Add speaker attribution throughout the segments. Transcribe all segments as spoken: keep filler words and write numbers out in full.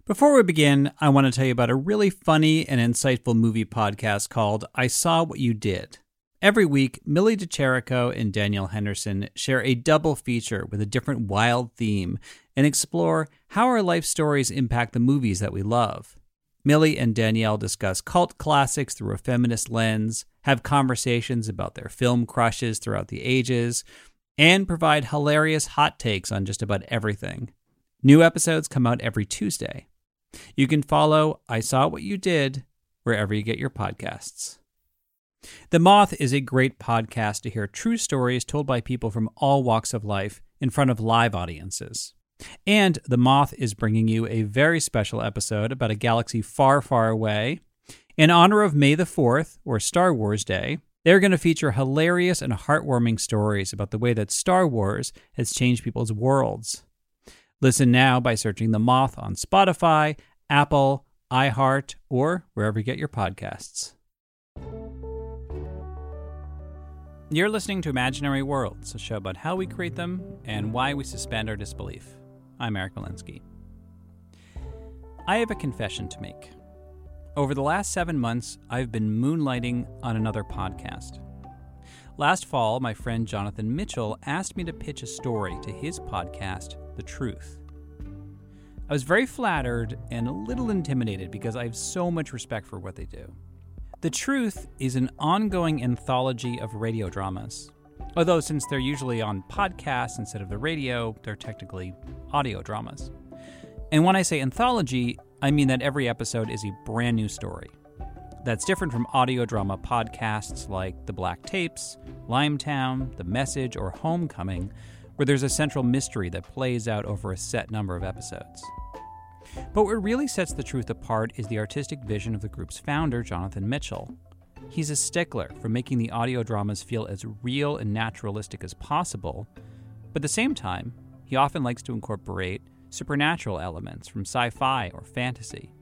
Speaker 1: Before we begin, I want to tell you about a really funny and insightful movie podcast called I Saw What You Did. Every week, Millie DeCherico and Danielle Henderson share a double feature with a different wild theme and explore how our life stories impact the movies that we love. Millie and Danielle discuss cult classics through a feminist lens, have conversations about their film crushes throughout the ages, and provide hilarious hot takes on just about everything. New episodes come out every Tuesday. You can follow I Saw What You Did wherever you get your podcasts. The Moth is a great podcast to hear true stories told by people from all walks of life in front of live audiences. And The Moth is bringing you a very special episode about a galaxy far, far away. In honor of May the fourth, or Star Wars Day, they're going to feature hilarious and heartwarming stories about the way that Star Wars has changed people's worlds. Listen now by searching The Moth on Spotify, Apple, iHeart, or wherever you get your podcasts. You're listening to Imaginary Worlds, a show about how we create them and why we suspend our disbelief. I'm Eric Malinsky. I have a confession to make. Over the last seven months, I've been moonlighting on another podcast. Last fall, my friend Jonathan Mitchell asked me to pitch a story to his podcast, The Truth. I was very flattered and a little intimidated because I have so much respect for what they do. The Truth is an ongoing anthology of radio dramas. Although since they're usually on podcasts instead of the radio, they're technically audio dramas. And when I say anthology, I mean that every episode is a brand new story. That's different from audio drama podcasts like The Black Tapes, Limetown, The Message, or Homecoming, where there's a central mystery that plays out over a set number of episodes. But what really sets The Truth apart is the artistic vision of the group's founder, Jonathan Mitchell. He's a stickler for making the audio dramas feel as real and naturalistic as possible, but at the same time, he often likes to incorporate supernatural elements from sci-fi or fantasy.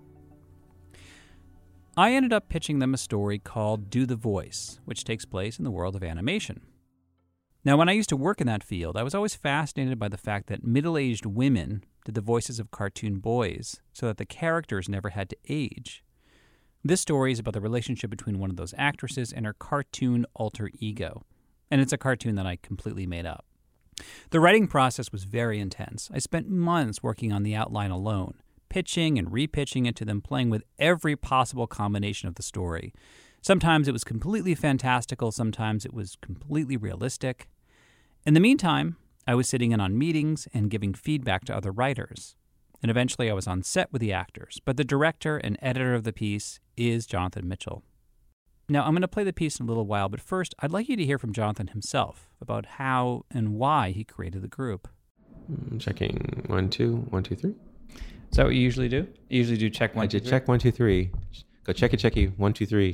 Speaker 1: I ended up pitching them a story called Do the Voice, which takes place in the world of animation. Now, when I used to work in that field, I was always fascinated by the fact that middle-aged women did the voices of cartoon boys so that the characters never had to age. This story is about the relationship between one of those actresses and her cartoon alter ego, and it's a cartoon that I completely made up. The writing process was very intense. I spent months working on the outline alone, pitching and repitching it to them, playing with every possible combination of the story. Sometimes it was completely fantastical, sometimes it was completely realistic. In the meantime, I was sitting in on meetings and giving feedback to other writers. And eventually I was on set with the actors, but the director and editor of the piece is Jonathan Mitchell. Now, I'm going to play the piece in a little while, but first, I'd like you to hear from Jonathan himself about how and why he created the group.
Speaker 2: Checking one, two, one, two, three.
Speaker 1: Is that what you usually do? You usually do check one,
Speaker 2: I
Speaker 1: two,
Speaker 2: did
Speaker 1: three?
Speaker 2: check one, two, three. Go checky, checky, one, two, three.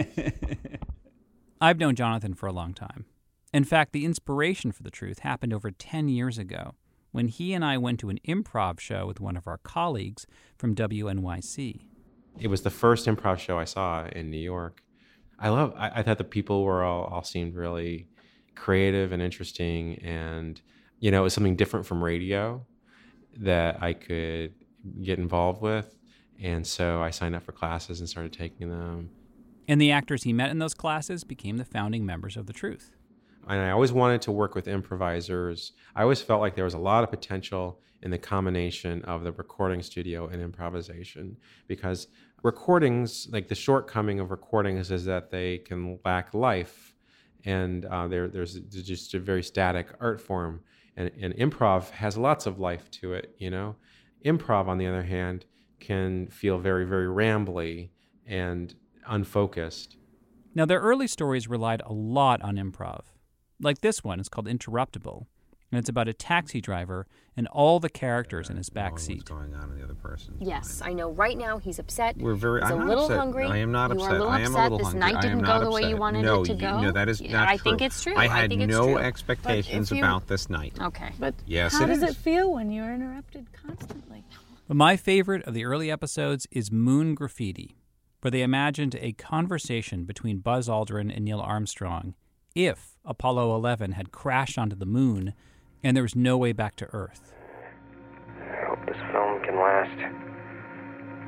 Speaker 1: I've known Jonathan for a long time. In fact, the inspiration for The Truth happened over ten years ago when he and I went to an improv show with one of our colleagues from W N Y C.
Speaker 2: It was the first improv show I saw in New York. I love, I, I thought the people were all, all seemed really creative and interesting, and, you know, it was something different from radio that I could get involved with. And so I signed up for classes and started taking them.
Speaker 1: And the actors he met in those classes became the founding members of The Truth.
Speaker 2: And I always wanted to work with improvisers. I always felt like there was a lot of potential in the combination of the recording studio and improvisation, because recordings, like the shortcoming of recordings is that they can lack life, and uh, there, there's just a very static art form. And, and improv has lots of life to it, you know? Improv, on the other hand, can feel very, very rambly and unfocused.
Speaker 1: Now, their early stories relied a lot on improv. Like this one, it's called Interruptible, and it's about a taxi driver and all the characters in his back seat.
Speaker 3: What's going on in the other person's
Speaker 4: Yes,
Speaker 3: mind.
Speaker 4: I know. Right now, he's upset.
Speaker 3: We're very.
Speaker 4: He's
Speaker 3: I'm
Speaker 4: a
Speaker 3: not
Speaker 4: little
Speaker 3: upset.
Speaker 4: hungry.
Speaker 3: I am not
Speaker 4: you
Speaker 3: upset.
Speaker 4: Are a little
Speaker 3: I am
Speaker 4: upset.
Speaker 3: a little
Speaker 4: this
Speaker 3: hungry.
Speaker 4: night
Speaker 3: I
Speaker 4: didn't
Speaker 3: am
Speaker 4: go
Speaker 3: not
Speaker 4: the way
Speaker 3: upset.
Speaker 4: you wanted
Speaker 3: no,
Speaker 4: it to
Speaker 3: you,
Speaker 4: go.
Speaker 3: No, that is
Speaker 4: yeah,
Speaker 3: not
Speaker 4: I
Speaker 3: true.
Speaker 4: think it's true.
Speaker 3: I had
Speaker 4: think it's
Speaker 3: no
Speaker 4: true.
Speaker 3: expectations
Speaker 5: you,
Speaker 3: about this night.
Speaker 4: Okay.
Speaker 5: But
Speaker 3: yes,
Speaker 5: how
Speaker 3: it
Speaker 5: does
Speaker 3: is.
Speaker 5: it feel when you're interrupted constantly?
Speaker 1: But my favorite of the early episodes is Moon Graffiti, where they imagined a conversation between Buzz Aldrin and Neil Armstrong if Apollo eleven had crashed onto the moon and there was no way back to Earth.
Speaker 6: I hope this film can last.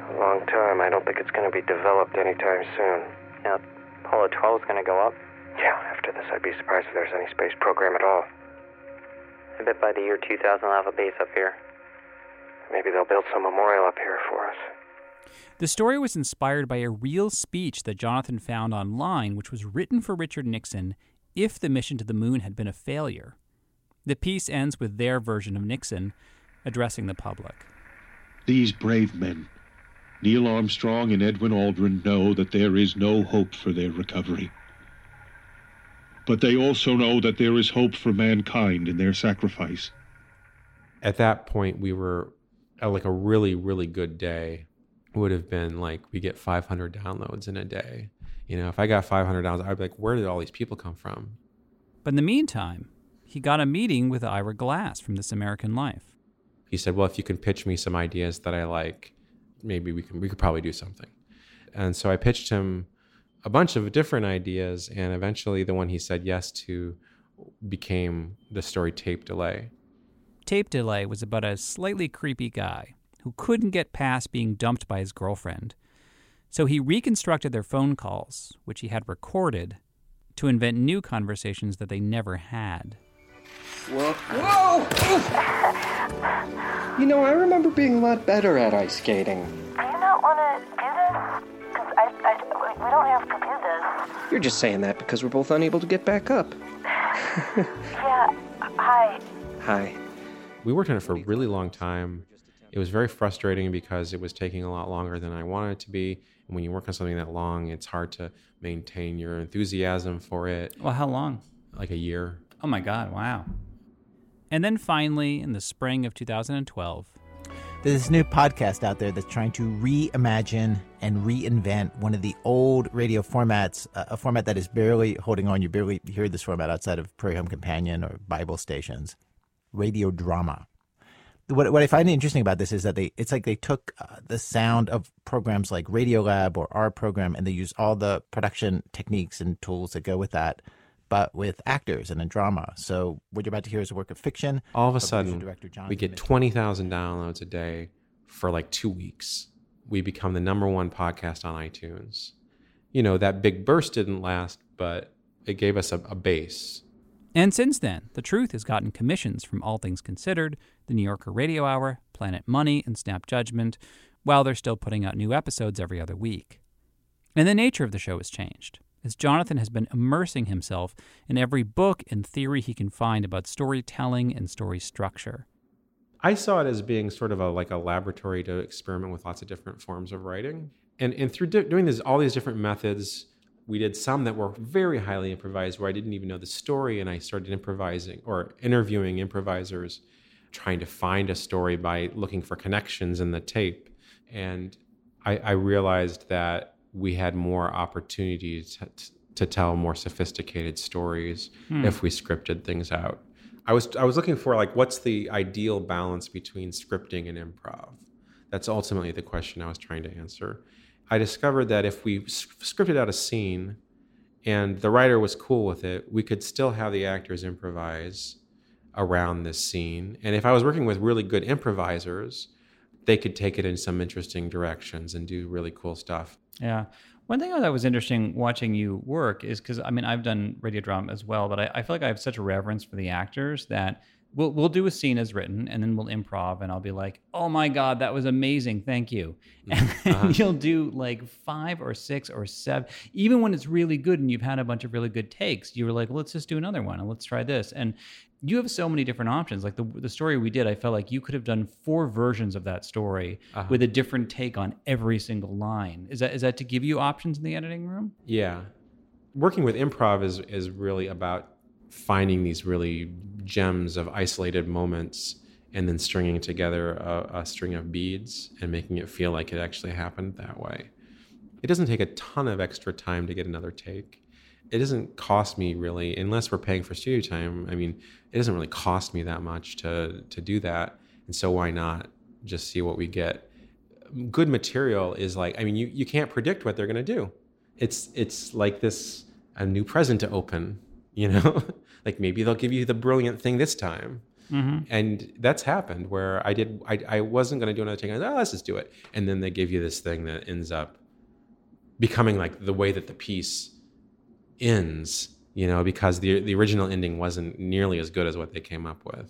Speaker 4: A long time. I don't think it's going to be developed anytime soon.
Speaker 6: Yeah, Apollo twelve is going to go up.
Speaker 4: Yeah, after this, I'd be surprised if there's any space program at all.
Speaker 6: I bet by the year two thousand I'll have a base up here.
Speaker 4: Maybe they'll build some memorial up here for us.
Speaker 1: The story was inspired by a real speech that Jonathan found online, which was written for Richard Nixon if the mission to the moon had been a failure. The piece ends with their version of Nixon addressing the public.
Speaker 7: These brave men, Neil Armstrong and Edwin Aldrin, know that there is no hope for their recovery. But they also know that there is hope for mankind in their sacrifice.
Speaker 2: At that point, we were at like a really, really good day would have been like we get five hundred downloads in a day. You know, if I got five hundred downloads, I'd be like, where did all these people come from?
Speaker 1: But in the meantime, he got a meeting with Ira Glass from This American Life.
Speaker 2: He said, well, if you can pitch me some ideas that I like, maybe we can we could probably do something. And so I pitched him a bunch of different ideas, and eventually the one he said yes to became the story Tape Delay.
Speaker 1: Tape Delay was about a slightly creepy guy who couldn't get past being dumped by his girlfriend. So he reconstructed their phone calls, which he had recorded, to invent new conversations that they never had.
Speaker 4: Whoa! Whoa! You know, I remember being a lot better at ice skating.
Speaker 8: Do you not want to do this? Because I, I, we don't have to do this.
Speaker 4: You're just saying that because we're both unable to get back up.
Speaker 8: Yeah, hi.
Speaker 4: Hi.
Speaker 2: We worked on it for a really long time. It was very frustrating because it was taking a lot longer than I wanted it to be. And when you work on something that long, it's hard to maintain your enthusiasm for it.
Speaker 1: Well, how long?
Speaker 2: Like a year.
Speaker 1: Oh my God, wow. And then finally, in the spring of two thousand twelve...
Speaker 9: There's this new podcast out there that's trying to reimagine and reinvent one of the old radio formats, uh, a format that is barely holding on. You barely hear this format outside of Prairie Home Companion or Bible stations. Radio drama. What what I find interesting about this is that they it's like they took uh, the sound of programs like Radiolab or our program, and they use all the production techniques and tools that go with that, but with actors and in drama. So what you're about to hear is a work of fiction.
Speaker 2: All of a sudden, we get twenty thousand downloads a day for like two weeks. We become the number one podcast on iTunes. You know, that big burst didn't last, but it gave us a, a base.
Speaker 1: And since then, The Truth has gotten commissions from All Things Considered, The New Yorker Radio Hour, Planet Money, and Snap Judgment, while they're still putting out new episodes every other week. And the nature of the show has changed, as Jonathan has been immersing himself in every book and theory he can find about storytelling and story structure.
Speaker 2: I saw it as being sort of a like a laboratory to experiment with lots of different forms of writing. And and through di- doing this, all these different methods, we did some that were very highly improvised where I didn't even know the story, and I started improvising or interviewing improvisers, trying to find a story by looking for connections in the tape. And I, I realized that we had more opportunity to, to tell more sophisticated stories hmm. if we scripted things out. I was I was looking for like what's the ideal balance between scripting and improv. That's ultimately the question I was trying to answer. I discovered that if we scripted out a scene and the writer was cool with it, we could still have the actors improvise around this scene. And if I was working with really good improvisers, they could take it in some interesting directions and do really cool stuff.
Speaker 1: Yeah. One thing that was interesting watching you work is because, I mean, I've done radio drama as well, but I, I feel like I have such a reverence for the actors that we'll we'll do a scene as written, and then we'll improv, and I'll be like, oh my God, that was amazing, thank you. And uh-huh. you'll do like five or six or seven, even when it's really good and you've had a bunch of really good takes, you were like, let's just do another one, and let's try this. And you have so many different options. Like the the story we did, I felt like you could have done four versions of that story uh-huh. with a different take on every single line. Is that is that to give you options in the editing room?
Speaker 2: Yeah. Working with improv is is really about finding these really gems of isolated moments and then stringing together a, a string of beads and making it feel like it actually happened that way. It doesn't take a ton of extra time to get another take. It doesn't cost me really, unless we're paying for studio time. I mean, it doesn't really cost me that much to to do that. And so why not just see what we get? Good material is like, I mean, you, you can't predict what they're going to do. It's it's like this, a new present to open, you know? Like maybe they'll give you the brilliant thing this time. Mm-hmm. And that's happened where I did, I, I wasn't going to do another take. I said, oh, let's just do it. And then they give you this thing that ends up becoming like the way that the piece ends, you know, because the the original ending wasn't nearly as good as what they came up with.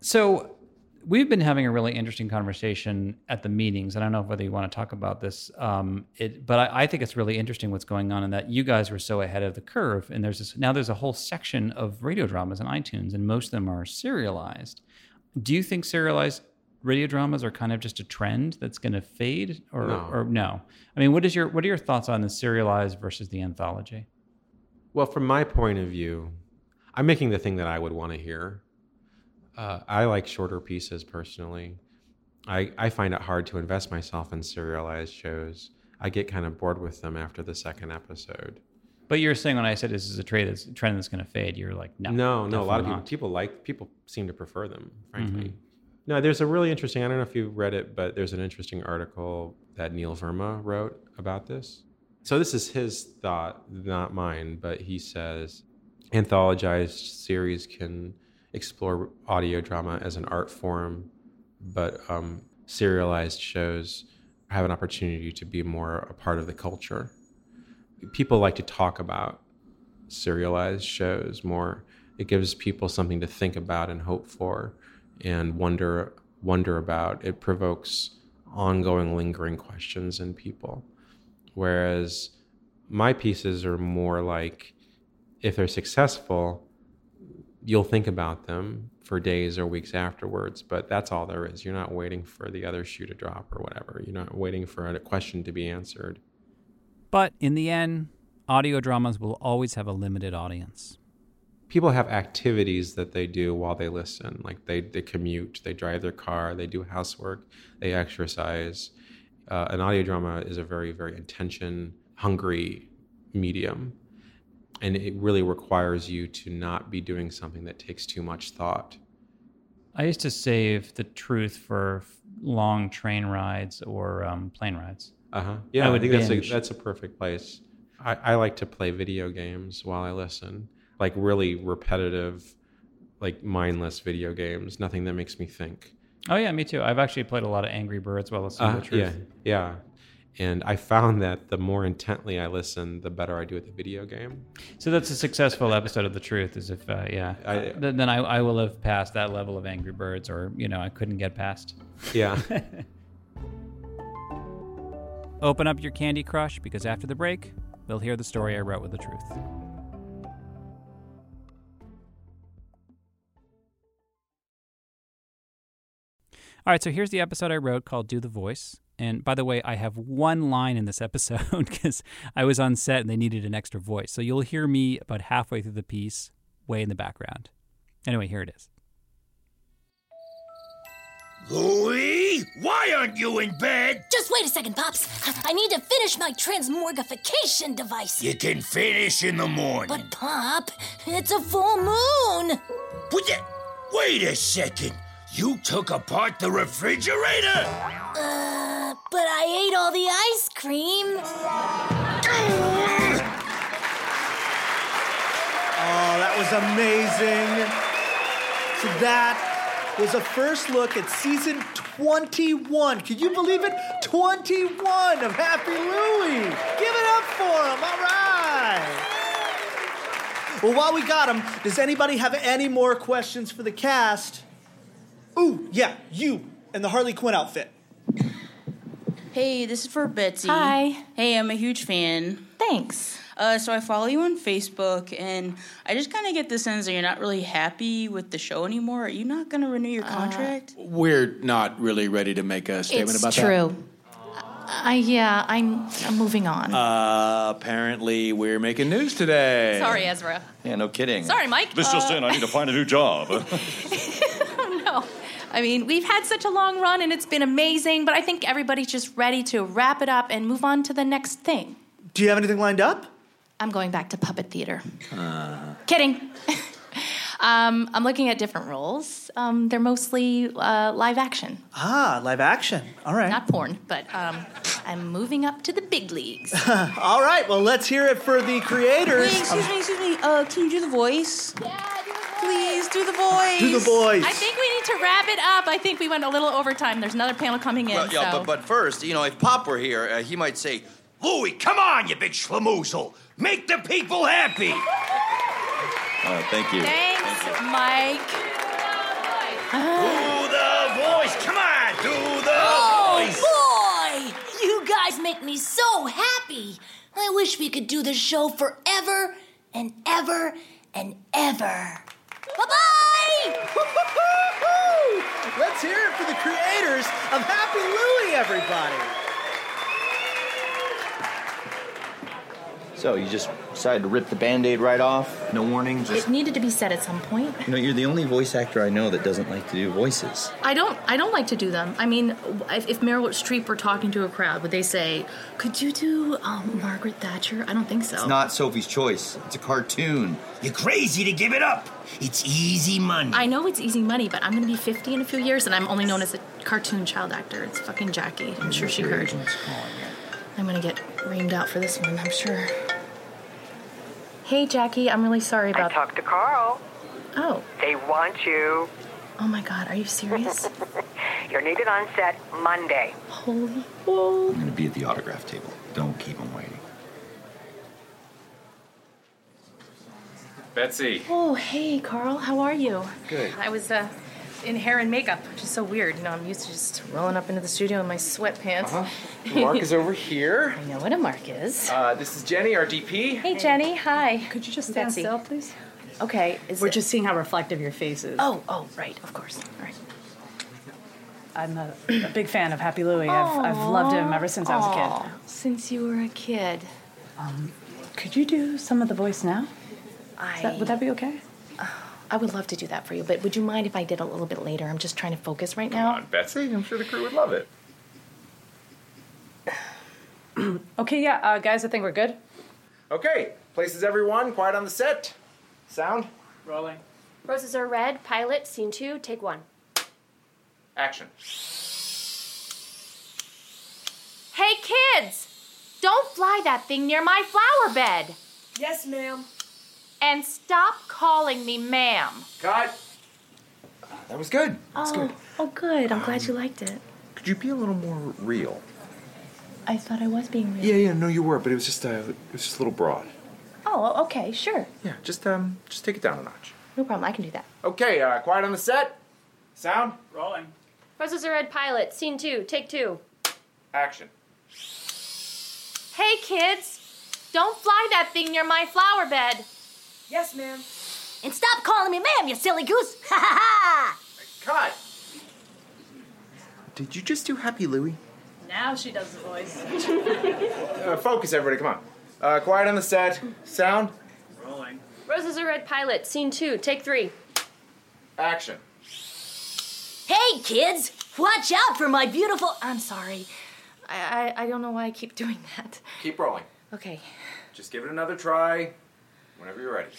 Speaker 1: So we've been having a really interesting conversation at the meetings. I don't know whether you want to talk about this, um, it, but I, I think it's really interesting what's going on in that you guys were so ahead of the curve. And there's this, now there's a whole section of radio dramas on iTunes, and most of them are serialized. Do you think serialized radio dramas are kind of just a trend that's going to fade, or
Speaker 2: no.
Speaker 1: or no? I mean, what is your what are your thoughts on the serialized versus the anthology?
Speaker 2: Well, from my point of view, I'm making the thing that I would want to hear. Uh, I like shorter pieces personally. I, I find it hard to invest myself in serialized shows. I get kind of bored with them after the second episode.
Speaker 1: But you're saying when I said this is a trend that's, trend that's going to fade, you're like, no.
Speaker 2: No, no. A lot of people,
Speaker 1: not.
Speaker 2: people like, people seem to prefer them, frankly.
Speaker 1: Mm-hmm.
Speaker 2: No, there's a really interesting, I don't know if you've read it, but there's an interesting article that Neil Verma wrote about this. So this is his thought, not mine, but he says anthologized series can explore audio drama as an art form, but um, serialized shows have an opportunity to be more a part of the culture. People like to talk about serialized shows more. It gives people something to think about and hope for and wonder wonder about. It provokes ongoing, lingering questions in people. Whereas my pieces are more like, if they're successful, you'll think about them for days or weeks afterwards, but that's all there is. You're not waiting for the other shoe to drop or whatever. You're not waiting for a question to be answered.
Speaker 1: But in the end, audio dramas will always have a limited audience.
Speaker 2: People have activities that they do while they listen. Like they, they commute, they drive their car, they do housework, they exercise. Uh, an audio drama is a very, very attention-hungry medium. And it really requires you to not be doing something that takes too much thought.
Speaker 1: I used to save the truth for long train rides or um, plane rides.
Speaker 2: Uh-huh. Yeah,
Speaker 1: I,
Speaker 2: I,
Speaker 1: would
Speaker 2: think that's a,
Speaker 1: binge.
Speaker 2: that's a perfect place. I, I like to play video games while I listen, like really repetitive, like mindless video games, nothing that makes me think.
Speaker 1: Oh, yeah, me too. I've actually played a lot of Angry Birds while listening
Speaker 2: Uh,
Speaker 1: to the truth.
Speaker 2: yeah, yeah. And I found that the more intently I listen, the better I do at the video game.
Speaker 1: So that's a successful episode of The Truth, is if, uh, yeah.
Speaker 2: I,
Speaker 1: then then I, I will have passed that level of Angry Birds, or, you know, I couldn't get past.
Speaker 2: Yeah.
Speaker 1: Open up your Candy Crush, because after the break, we'll hear the story I wrote with The Truth. All right, so here's the episode I wrote called Do the Voice. And by the way, I have one line in this episode because I was on set and they needed an extra voice. So you'll hear me about halfway through the piece, way in the background. Anyway, here it is.
Speaker 10: Louie, why aren't you in bed?
Speaker 11: Just wait a second, Pops. I need to finish my transmorgification device.
Speaker 10: You can finish in the morning.
Speaker 11: But, Pop, it's a full moon.
Speaker 10: Would you... Wait a second. You took apart the refrigerator?
Speaker 11: Uh, but I ate all the ice cream.
Speaker 12: Oh, that was amazing. So that was a first look at season twenty-one. Can you believe it? twenty-one of Happy Louie. Give it up for him. All right. Well, while we got him, does anybody have any more questions for the cast? Ooh, yeah, you and the Harley Quinn outfit.
Speaker 13: Hey, this is for Betsy.
Speaker 5: Hi.
Speaker 13: Hey, I'm a huge fan.
Speaker 5: Thanks.
Speaker 13: Uh, so I follow you on Facebook, and I just kind of get the sense that you're not really happy with the show anymore. Are you not going to renew your contract?
Speaker 14: Uh, we're not really ready to make a statement
Speaker 5: it's
Speaker 14: about
Speaker 5: true.
Speaker 14: that.
Speaker 5: I yeah, I'm I'm moving on.
Speaker 14: Uh, apparently, we're making news today.
Speaker 15: Sorry, Ezra.
Speaker 16: Yeah, no kidding.
Speaker 15: Sorry, Mike.
Speaker 16: This just
Speaker 15: uh,
Speaker 16: in, I need to find a new job.
Speaker 15: Oh, no. I mean, we've had such a long run, and it's been amazing, but I think everybody's just ready to wrap it up and move on to the next thing.
Speaker 12: Do you have anything lined up?
Speaker 15: I'm going back to puppet theater.
Speaker 14: Uh.
Speaker 15: Kidding. um, I'm looking at different roles. Um, they're mostly uh, live action.
Speaker 12: Ah, live action. All right.
Speaker 15: Not porn, but um, I'm moving up to the big leagues.
Speaker 12: All right, well, let's hear it for the creators.
Speaker 13: Wait, excuse me, excuse me. Uh, can you do the voice?
Speaker 15: Yeah, do the voice. Please do the voice.
Speaker 12: Do the voice.
Speaker 15: I think we need to wrap it up. I think we went a little overtime. There's another panel coming in.
Speaker 10: Well, yeah,
Speaker 15: so.
Speaker 10: but, but first, you know, if Pop were here, uh, he might say, Louie, come on, you big schlamoozle. Make the people happy.
Speaker 16: Uh, thank you.
Speaker 15: Thanks,
Speaker 16: thank you.
Speaker 15: Mike.
Speaker 10: Do the voice. Come on, do the
Speaker 11: oh,
Speaker 10: voice.
Speaker 11: boy! You guys make me so happy. I wish we could do this show forever and ever and ever. Bye-bye!
Speaker 12: Let's hear it for the creators of Happy Louie, everybody.
Speaker 17: So, you just decided to rip the Band-Aid right off? No warning? Just...
Speaker 15: It needed to be said at some point.
Speaker 17: You know, you're the only voice actor I know that doesn't like to do voices.
Speaker 15: I don't I don't like to do them. I mean, if, if Meryl Streep were talking to a crowd, would they say, could you do um, Margaret Thatcher? I don't think so.
Speaker 17: It's not Sophie's Choice. It's a cartoon.
Speaker 10: You're crazy to give it up. It's easy money.
Speaker 15: I know it's easy money, but I'm going to be fifty in a few years, and I'm only known as a cartoon child actor. It's fucking Jackie. I'm sure she heard. I'm going to get reamed out for this one, I'm sure. Hey, Jackie, I'm really sorry about...
Speaker 18: I talked to Carl.
Speaker 15: Oh.
Speaker 18: They want you.
Speaker 15: Oh, my God, are you serious?
Speaker 18: You're needed on set Monday.
Speaker 15: Holy whoa.
Speaker 17: I'm going to be at the autograph table. Don't keep them waiting.
Speaker 19: Betsy.
Speaker 15: Oh, hey, Carl, how are you?
Speaker 19: Good.
Speaker 15: I was, uh... in hair and makeup, which is so weird. You know, I'm used to just rolling up into the studio in my sweatpants.
Speaker 19: Uh-huh. Mark is over here.
Speaker 15: I know what a Mark is.
Speaker 19: Uh, this is Jenny, our D P.
Speaker 15: Hey, Jenny. Hi.
Speaker 20: Could you just stand
Speaker 15: Betsy.
Speaker 20: still, please?
Speaker 15: Okay. Is
Speaker 20: We're
Speaker 15: it...
Speaker 20: just seeing how reflective your face is.
Speaker 15: Oh, oh, right. Of course. All right.
Speaker 20: I'm a, a big fan of Happy Louie. I've, I've loved him ever since I was a kid.
Speaker 15: Since you were a kid.
Speaker 20: Um, could you do some of the voice now?
Speaker 15: I...
Speaker 20: That, would that be okay?
Speaker 15: I would love to do that for you, but would you mind if I did a little bit later? I'm just trying to focus right now.
Speaker 19: Come on, Betsy. I'm sure the crew would love it.
Speaker 20: Okay, yeah, uh, guys, I think we're good.
Speaker 19: Okay, places everyone. Quiet on the set. Sound.
Speaker 21: Rolling. Roses are red. Pilot. Scene two. Take one.
Speaker 19: Action.
Speaker 15: Hey, kids! Don't fly that thing near my flower bed.
Speaker 21: Yes, ma'am.
Speaker 15: And stop calling me ma'am.
Speaker 19: Cut. That was good. That was
Speaker 15: Oh,
Speaker 19: good.
Speaker 15: oh, good. I'm glad you liked it.
Speaker 19: Could you be a little more real?
Speaker 15: I thought I was being real.
Speaker 19: Yeah, yeah, no, you were, but it was just, uh, it was just a little broad.
Speaker 15: Oh, okay, sure.
Speaker 19: Yeah, just, um, just take it down a notch.
Speaker 15: No problem. I can do that.
Speaker 19: Okay, uh, quiet on the set. Sound.
Speaker 21: Rolling. Roses are red. Pilot. Scene two. Take two.
Speaker 19: Action.
Speaker 15: Hey, kids! Don't fly that thing near my flower bed.
Speaker 21: Yes, ma'am.
Speaker 11: And stop calling me ma'am, you silly goose. Ha ha ha!
Speaker 19: Cut. Did you just do Happy Louie?
Speaker 20: Now she does the voice.
Speaker 19: Uh, focus, everybody. Come on. Uh, quiet on the set. Sound.
Speaker 21: Rolling. Roses are red. Pilot. Scene two. Take three.
Speaker 19: Action.
Speaker 11: Hey, kids! Watch out for my beautiful...
Speaker 15: I'm sorry. I, I I don't know why I keep doing that.
Speaker 19: Keep rolling.
Speaker 15: Okay.
Speaker 19: Just give it another try. Whenever you're ready.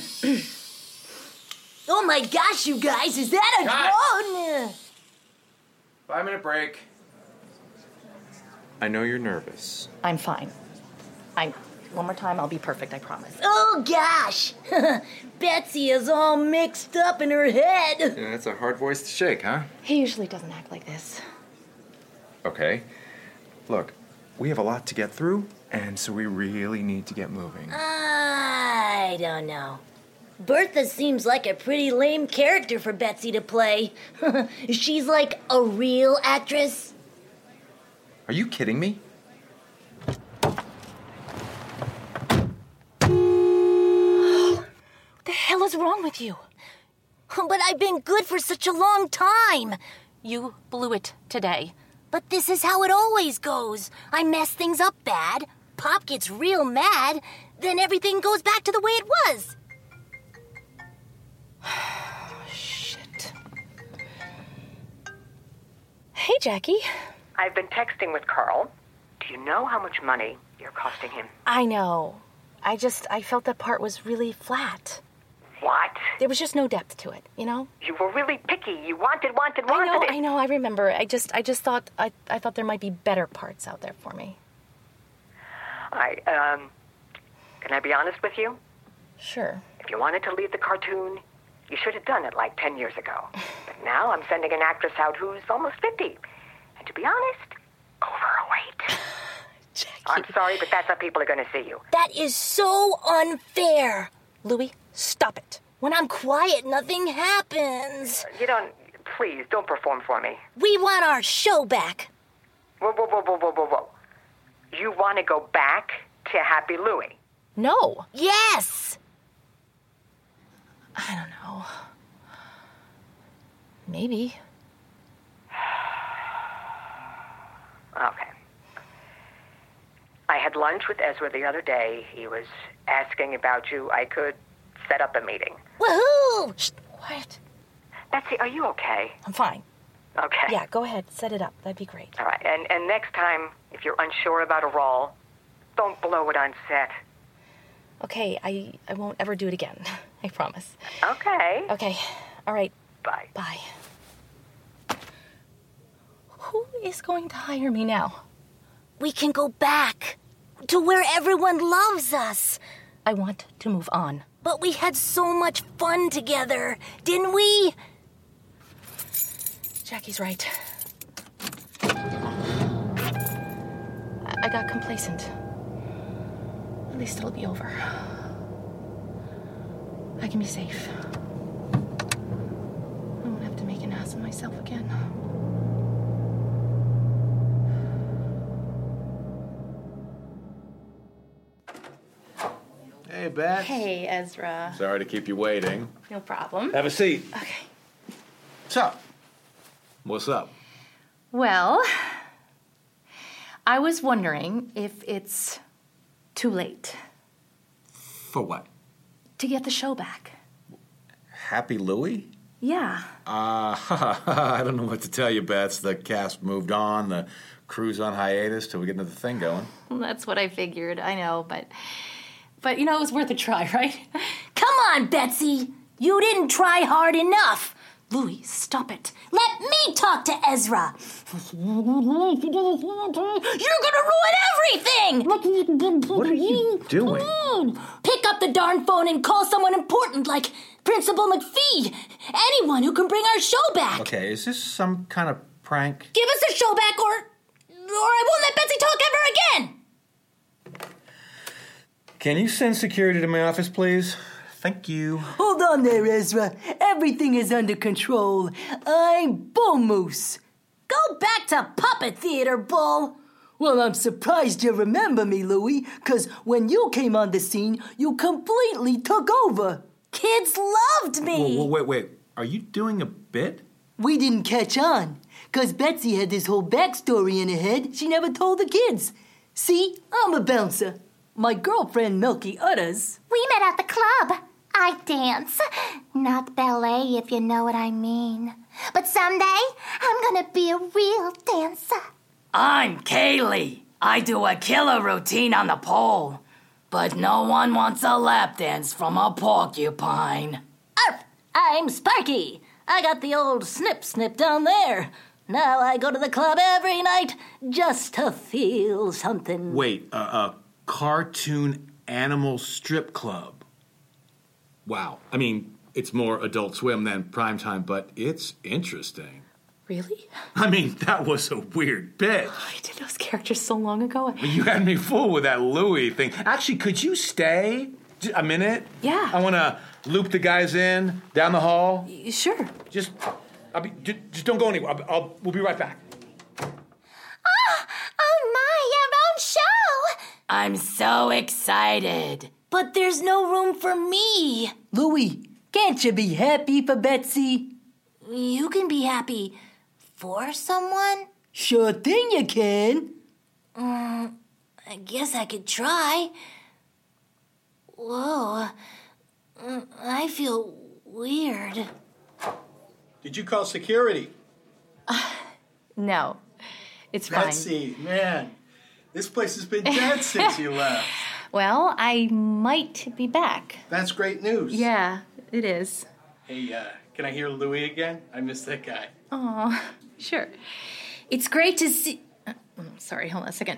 Speaker 11: Oh my gosh, you guys, is that a
Speaker 19: Cut.
Speaker 11: drone?
Speaker 19: Five minute break. I know you're nervous.
Speaker 15: I'm fine. I'm... One more time, I'll be perfect, I promise.
Speaker 11: Oh gosh! Betsy is all mixed up in her head.
Speaker 19: Yeah, that's a hard voice to shake, huh?
Speaker 15: He usually doesn't act like this.
Speaker 19: Okay. Look, we have a lot to get through, and so we really need to get moving.
Speaker 11: I don't know. Bertha seems like a pretty lame character for Betsy to play. She's like a real actress.
Speaker 19: Are you kidding me?
Speaker 11: What the hell is wrong with you? But I've been good for such a long time.
Speaker 15: You blew it today.
Speaker 11: But this is how it always goes. I mess things up bad. Pop gets real mad. Then everything goes back to the way it was.
Speaker 15: Shit. Hey, Jackie.
Speaker 18: I've been texting with Carl. Do you know how much money you're costing him?
Speaker 15: I know. I just, I felt that part was really flat.
Speaker 18: What?
Speaker 15: There was just no depth to it, you know?
Speaker 18: You were really picky. You wanted, wanted, wanted
Speaker 15: I know,
Speaker 18: it.
Speaker 15: I know, I remember. I just, I just thought, I, I thought there might be better parts out there for me.
Speaker 18: I, um, can I be honest with you?
Speaker 15: Sure.
Speaker 18: If you wanted to leave the cartoon, You should have done it like ten years ago. But now I'm sending an actress out who's almost fifty. And to be honest, overweight. I'm sorry, but that's how people are going to see you.
Speaker 11: That is so unfair. Louis, stop it. When I'm quiet, nothing happens.
Speaker 18: You don't... Please, don't perform for me.
Speaker 11: We want our show back.
Speaker 18: Whoa, whoa, whoa, whoa, whoa, whoa, whoa. You want to go back to Happy Louie?
Speaker 15: No.
Speaker 11: Yes!
Speaker 15: I don't know. Maybe.
Speaker 18: Okay. I had lunch with Ezra the other day. He was asking about you. I could set up a meeting.
Speaker 11: Woohoo! Shh, quiet.
Speaker 18: Betsy, are you okay?
Speaker 11: I'm fine.
Speaker 18: Okay.
Speaker 11: Yeah, go ahead. Set it up. That'd be great.
Speaker 18: All right. And, and next time, if you're unsure about a role, don't blow it on set.
Speaker 15: Okay, I, I won't ever do it again. I promise.
Speaker 18: Okay.
Speaker 15: Okay. All right.
Speaker 18: Bye.
Speaker 15: Bye. Who is going to hire me now?
Speaker 11: We can go back to where everyone loves us.
Speaker 15: I want to move on.
Speaker 11: But we had so much fun together, didn't we?
Speaker 15: Jackie's right. I, I got complacent. At least it'll be over. I can be safe. I won't have to make an ass of myself again.
Speaker 14: Hey, Beth.
Speaker 15: Hey, Ezra.
Speaker 14: Sorry to keep you waiting.
Speaker 15: No problem.
Speaker 14: Have a seat.
Speaker 15: Okay.
Speaker 14: What's up? What's up?
Speaker 15: Well, I was wondering if it's too late
Speaker 14: For what?
Speaker 15: to get the show back.
Speaker 14: Happy Louie?
Speaker 15: Yeah.
Speaker 14: Uh, I don't know what to tell you, Beth. The cast moved on, the crew's on hiatus till we get another thing going.
Speaker 15: Well, that's what I figured. I know, but... But, you know, it was worth a try, right?
Speaker 11: Come on, Betsy. You didn't try hard enough. Louis, stop it. Let me talk to Ezra. You're gonna ruin everything!
Speaker 14: What are you doing?
Speaker 11: Pick up the darn phone and call someone important like Principal McPhee. Anyone who can bring our show back.
Speaker 14: Okay, is this some kind of prank?
Speaker 11: Give us the show back or... or I won't let Betsy talk ever again.
Speaker 14: Can you send security to my office, please? Thank you.
Speaker 3: Hold on there, Ezra. Everything is under control. I'm Bull Moose.
Speaker 11: Go back to puppet theater, Bull.
Speaker 3: Well, I'm surprised you remember me, Louie, because when you came on the scene, you completely took over.
Speaker 11: Kids loved me.
Speaker 14: Whoa, whoa, wait, wait. Are you doing a bit?
Speaker 3: We didn't catch on, because Betsy had this whole backstory in her head she never told the kids. See, I'm a bouncer. My girlfriend, Milky Utters.
Speaker 22: We met at the club. I dance. Not ballet, if you know what I mean. But someday, I'm gonna be a real dancer.
Speaker 3: I'm Kaylee. I do a killer routine on the pole. But no one wants a lap dance from a porcupine.
Speaker 11: Arf! I'm Sparky. I got the old snip snip down there. Now I go to the club every night just to feel something.
Speaker 14: Wait, uh, uh, cartoon animal strip club. Wow. I mean, it's more Adult Swim than Primetime, but it's interesting.
Speaker 15: Really?
Speaker 14: I mean, that was a weird bit.
Speaker 15: I did those characters so long ago.
Speaker 14: You had me fooled with that Louie thing. Actually, could you stay a minute?
Speaker 15: Yeah.
Speaker 14: I want to loop the guys in down the hall.
Speaker 15: Sure.
Speaker 14: Just, I'll be, just don't go anywhere. I'll, I'll, we'll be right back.
Speaker 22: Oh, oh my, your own show!
Speaker 3: I'm so excited.
Speaker 11: But there's no room for me.
Speaker 3: Louie, can't you be happy for Betsy?
Speaker 11: You can be happy for someone?
Speaker 3: Sure thing you can.
Speaker 11: Um, I guess I could try. Whoa, I feel weird.
Speaker 12: Did you call security?
Speaker 15: Uh, no, it's fine.
Speaker 12: Betsy, man, this place has been dead since you left.
Speaker 15: Well, I might be back.
Speaker 12: That's great news.
Speaker 15: Yeah, it is.
Speaker 12: Hey, uh, can I hear Louie again? I miss that guy.
Speaker 15: Oh, sure. It's great to see... Uh, sorry, hold on a second.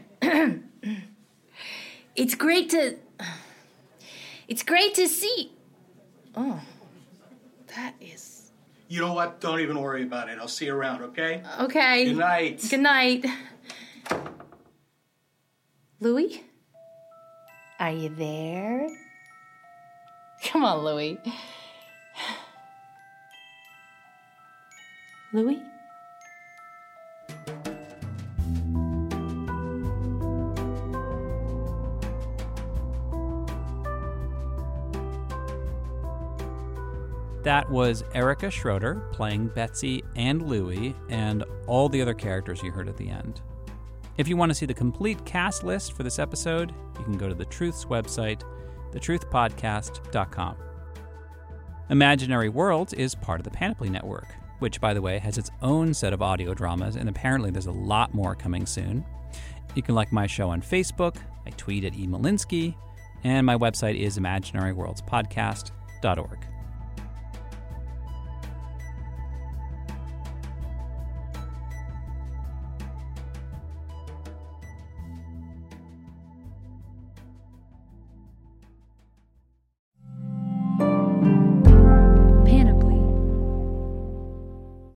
Speaker 15: It's great to... It's great to see... Oh, That is...
Speaker 6: You know what? Don't even worry about it. I'll see you around, okay?
Speaker 15: Okay.
Speaker 6: Good night.
Speaker 15: Good night. Louis? Are you there? Come on, Louis. Louis?
Speaker 1: That was Erica Schroeder playing Betsy and Louie and all the other characters you heard at the end. If you want to see the complete cast list for this episode, you can go to The Truth's website, the truth podcast dot com. Imaginary Worlds is part of the Panoply Network, which, by the way, has its own set of audio dramas, and apparently there's a lot more coming soon. You can like my show on Facebook, I tweet at E. Malinsky, and my website is imaginary worlds podcast dot org.